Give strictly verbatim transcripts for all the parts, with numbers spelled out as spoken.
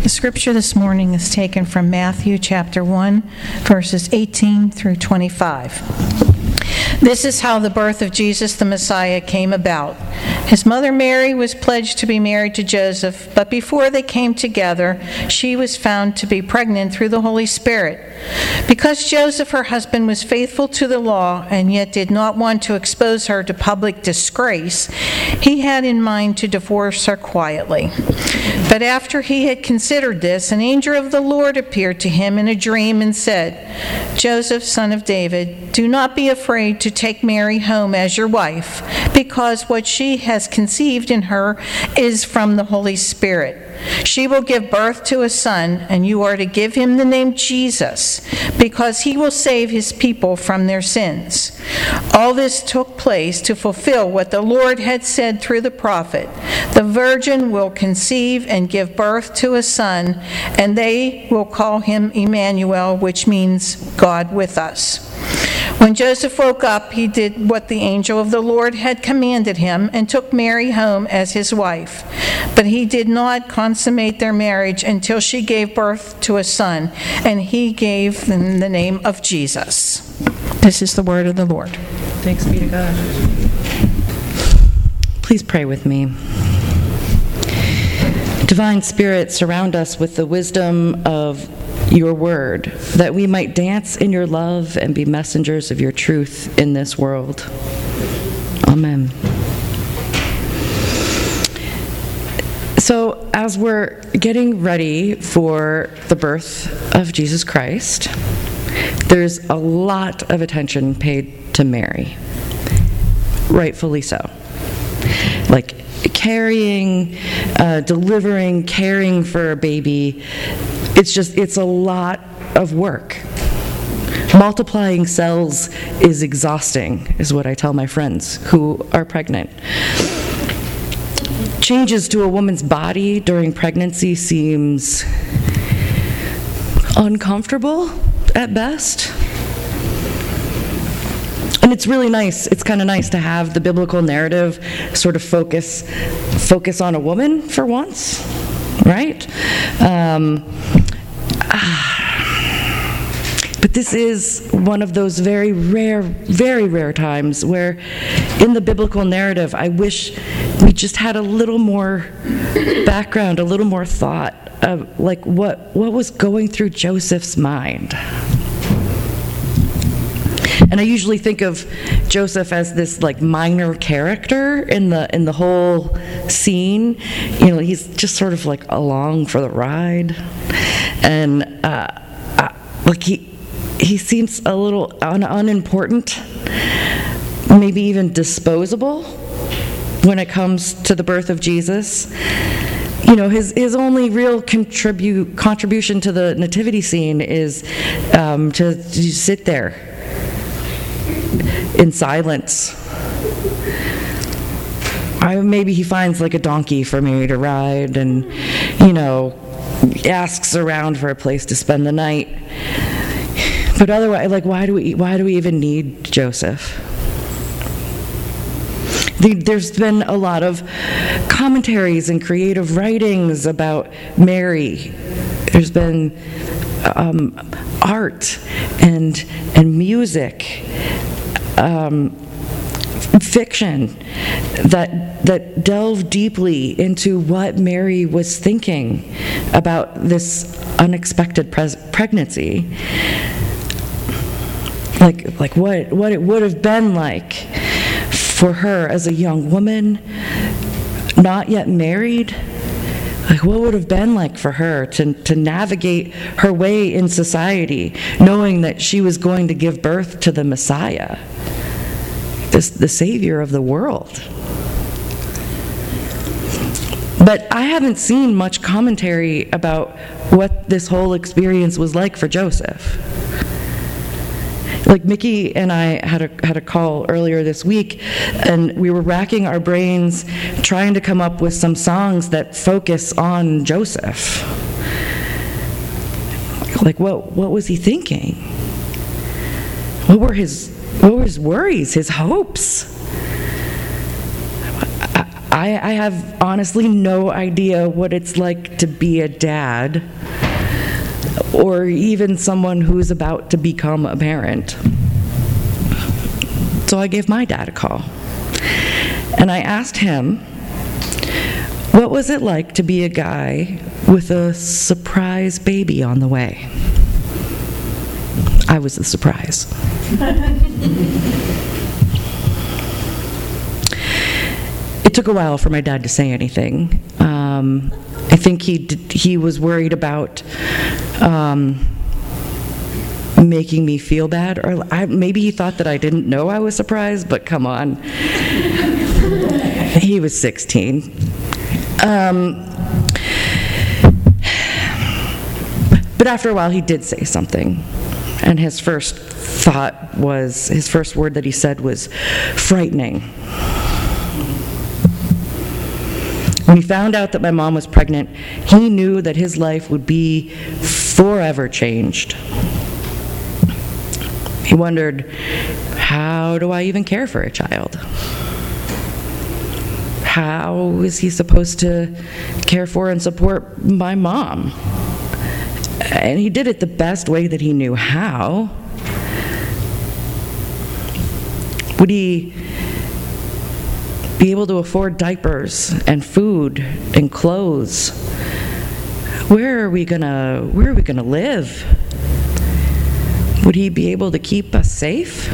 The scripture this morning is taken from Matthew chapter one, verses eighteen through twenty-five. This is how the birth of Jesus the Messiah came about. His mother Mary was pledged to be married to Joseph, but before they came together, she was found to be pregnant through the Holy Spirit. Because Joseph, her husband, was faithful to the law and yet did not want to expose her to public disgrace, he had in mind to divorce her quietly. But after he had considered this, an angel of the Lord appeared to him in a dream and said, "Joseph, son of David, do not be afraid to take Mary home as your wife, because what she has conceived in her is from the Holy Spirit. She will give birth to a son, and you are to give him the name Jesus, because he will save his people from their sins." All this took place to fulfill what the Lord had said through the prophet, "The virgin will conceive and give birth to a son, and they will call him Emmanuel," which means God with us. When Joseph woke up, he did what the angel of the Lord had commanded him and took Mary home as his wife. But he did not consummate their marriage until she gave birth to a son, and he gave them the name of Jesus. This is the word of the Lord. Thanks be to God. Please pray with me. Divine Spirit, surround us with the wisdom of your word, that we might dance in your love and be messengers of your truth in this world. Amen. So, as we're getting ready for the birth of Jesus Christ, there's a lot of attention paid to Mary. Rightfully so. Like carrying, uh, delivering, caring for a baby. It's just, it's a lot of work. Multiplying cells is exhausting, is what I tell my friends who are pregnant. Changes to a woman's body during pregnancy seems uncomfortable at best. And it's really nice, it's kind of nice to have the biblical narrative sort of focus focus on a woman for once, right? Um, But this is one of those very rare, very rare times where in the biblical narrative, I wish we just had a little more background, a little more thought of like what, what was going through Joseph's mind. And I usually think of Joseph as this like minor character in the in the whole scene. You know, he's just sort of like along for the ride, and uh, uh, like he he seems a little un- unimportant, maybe even disposable when it comes to the birth of Jesus. You know, his his only real contribute contribution to the nativity scene is um, to, to sit there in silence. I, maybe he finds like a donkey for me to ride and, you know, asks around for a place to spend the night. But otherwise, like, why do we why do we even need Joseph? There's been a lot of commentaries and creative writings about Mary. There's been um, art and and music, um, fiction that that delve deeply into what Mary was thinking about this unexpected pres- pregnancy. Like like what what it would have been like for her as a young woman, not yet married. Like what would have been like for her to, to navigate her way in society, knowing that she was going to give birth to the Messiah, this, the Savior of the world. But I haven't seen much commentary about what this whole experience was like for Joseph. Like Mickey and I had a had a call earlier this week, and we were racking our brains trying to come up with some songs that focus on Joseph. Like what what was he thinking? What were his what were his worries, his hopes? I, I, I have honestly no idea what it's like to be a dad, or even someone who's about to become a parent. So I gave my dad a call, and I asked him, what was it like to be a guy with a surprise baby on the way? I was the surprise. It took a while for my dad to say anything. Um, I think he did, he was worried about um, making me feel bad, or I, maybe he thought that I didn't know I was surprised, but come on. He was sixteen. Um, but after a while, he did say something, and his first thought was, his first word that he said was frightening. When he found out that my mom was pregnant, he knew that his life would be forever changed. He wondered, how do I even care for a child? How is he supposed to care for and support my mom? And he did it the best way that he knew how. Would he be able to afford diapers and food and clothes? Where are we gonna, where are we gonna live? Would he be able to keep us safe?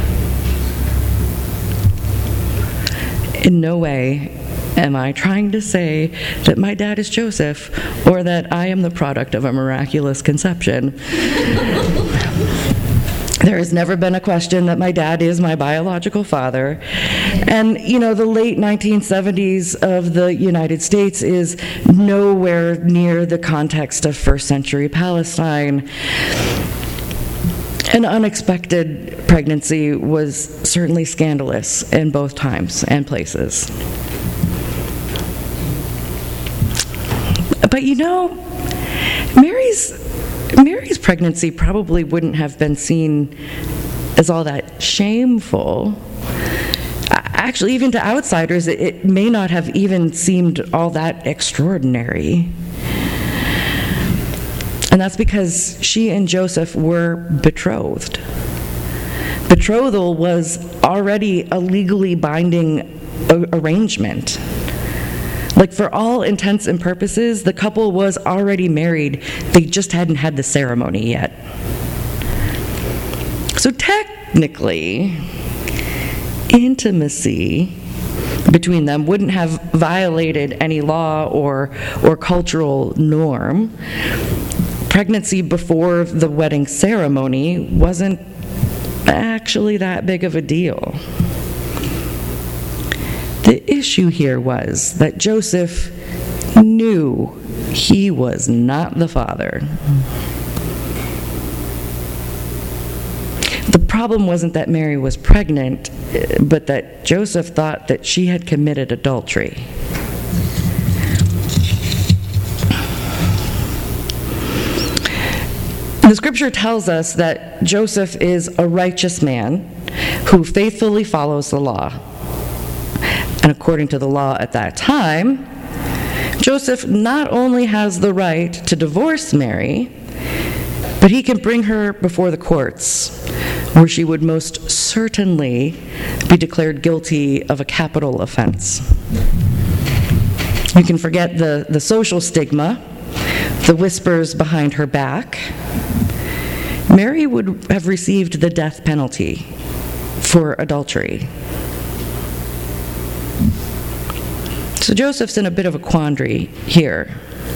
In no way am I trying to say that my dad is Joseph or that I am the product of a miraculous conception. There has never been a question that my dad is my biological father. And, you know, the late nineteen seventies of the United States is nowhere near the context of first century Palestine. An unexpected pregnancy was certainly scandalous in both times and places. But you know, Mary's Mary's pregnancy probably wouldn't have been seen as all that shameful. Actually, even to outsiders, it, it may not have even seemed all that extraordinary. And that's because she and Joseph were betrothed. Betrothal was already a legally binding a- arrangement. Like, for all intents and purposes, the couple was already married. They just hadn't had the ceremony yet. So technically, intimacy between them wouldn't have violated any law or, or cultural norm. Pregnancy before the wedding ceremony wasn't actually that big of a deal. The issue here was that Joseph knew he was not the father. The problem wasn't that Mary was pregnant, but that Joseph thought that she had committed adultery. The scripture tells us that Joseph is a righteous man who faithfully follows the law. And according to the law at that time, Joseph not only has the right to divorce Mary, but he can bring her before the courts, where she would most certainly be declared guilty of a capital offense. You can forget the, the social stigma, the whispers behind her back. Mary would have received the death penalty for adultery. So Joseph's in a bit of a quandary here.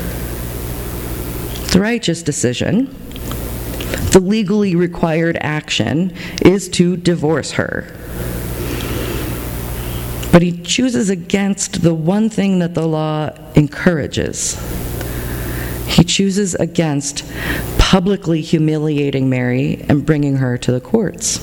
The righteous decision, the legally required action, is to divorce her. But he chooses against the one thing that the law encourages. He chooses against publicly humiliating Mary and bringing her to the courts.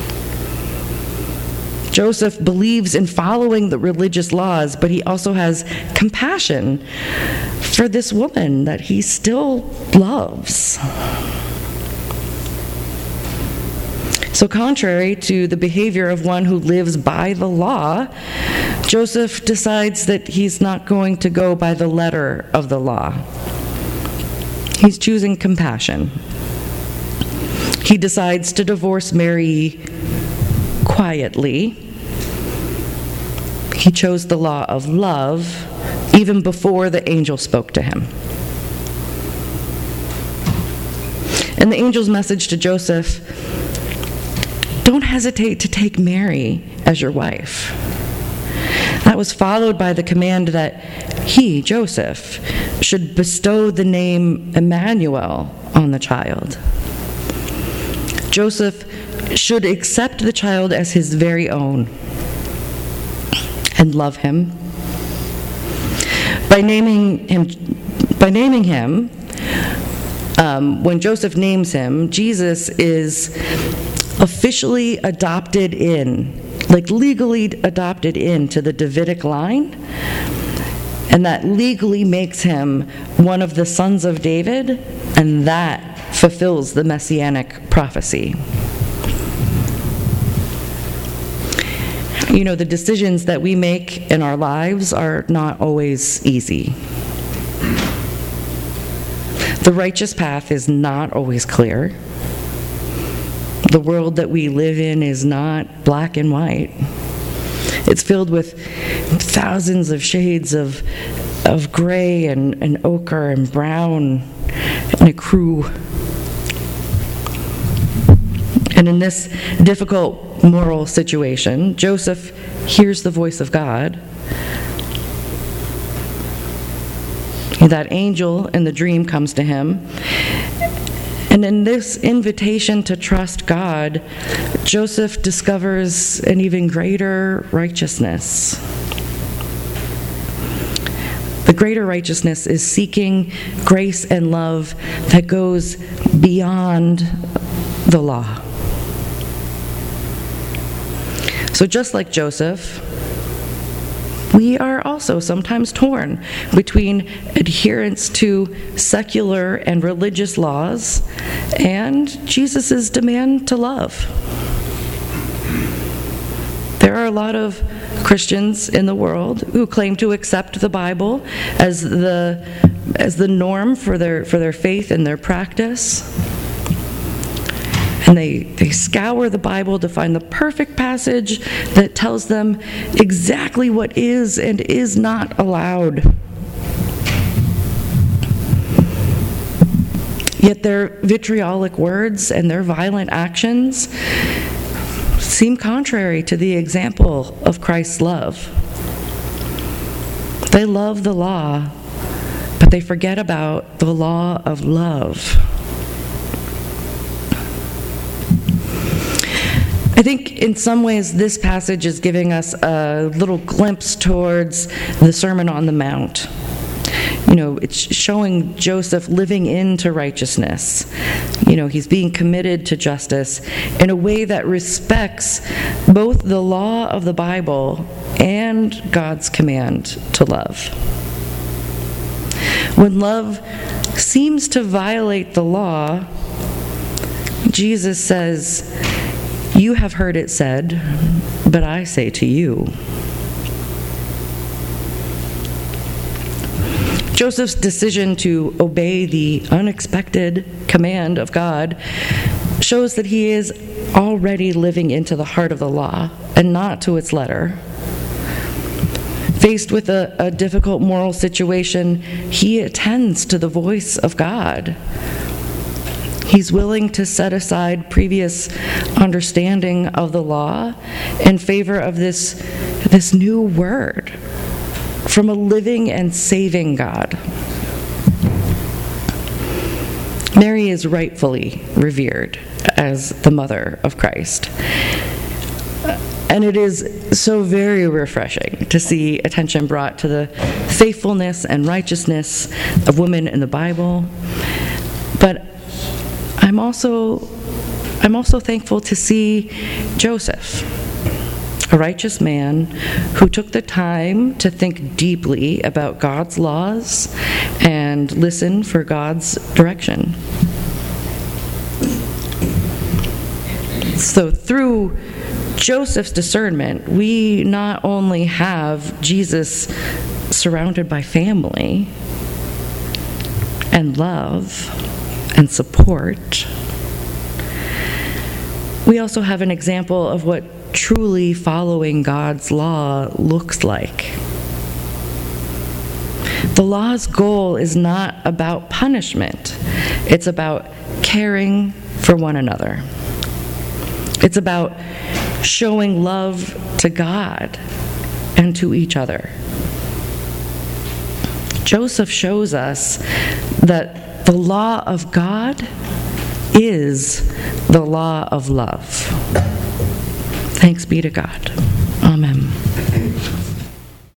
Joseph believes in following the religious laws, but he also has compassion for this woman that he still loves. So contrary to the behavior of one who lives by the law, Joseph decides that he's not going to go by the letter of the law. He's choosing compassion. He decides to divorce Mary quietly. He chose the law of love even before the angel spoke to him. And the angel's message to Joseph: don't hesitate to take Mary as your wife. That was followed by the command that he, Joseph, should bestow the name Emmanuel on the child. Joseph should accept the child as his very own and love him. By naming him, by naming him, um, when Joseph names him, Jesus is officially adopted in, like legally adopted into the Davidic line, and that legally makes him one of the sons of David, and that fulfills the messianic prophecy. You know, the decisions that we make in our lives are not always easy. The righteous path is not always clear. The world that we live in is not black and white. It's filled with thousands of shades of, of gray and, and ochre and brown and a crew. And in this difficult moral situation, Joseph hears the voice of God. That angel in the dream comes to him. And in this invitation to trust God, Joseph discovers an even greater righteousness. The greater righteousness is seeking grace and love that goes beyond the law. So just like Joseph, we are also sometimes torn between adherence to secular and religious laws and Jesus' demand to love. There are a lot of Christians in the world who claim to accept the Bible as the as the norm for their for their faith and their practice. And they, they scour the Bible to find the perfect passage that tells them exactly what is and is not allowed. Yet their vitriolic words and their violent actions seem contrary to the example of Christ's love. They love the law, but they forget about the law of love. I think in some ways this passage is giving us a little glimpse towards the Sermon on the Mount. You know, it's showing Joseph living into righteousness. You know, he's being committed to justice in a way that respects both the law of the Bible and God's command to love. When love seems to violate the law, Jesus says, "You have heard it said, but I say to you." Joseph's decision to obey the unexpected command of God shows that he is already living into the heart of the law and not to its letter. Faced with a, a difficult moral situation, he attends to the voice of God. He's willing to set aside previous understanding of the law in favor of this, this new word from a living and saving God. Mary is rightfully revered as the mother of Christ. And it is so very refreshing to see attention brought to the faithfulness and righteousness of women in the Bible. But I'm also, I'm also thankful to see Joseph, a righteous man who took the time to think deeply about God's laws and listen for God's direction. So through Joseph's discernment, we not only have Jesus surrounded by family and love and support, we also have an example of what truly following God's law looks like. The law's goal is not about punishment. It's about caring for one another. It's about showing love to God and to each other. Joseph shows us that the law of God is the law of love. Thanks be to God.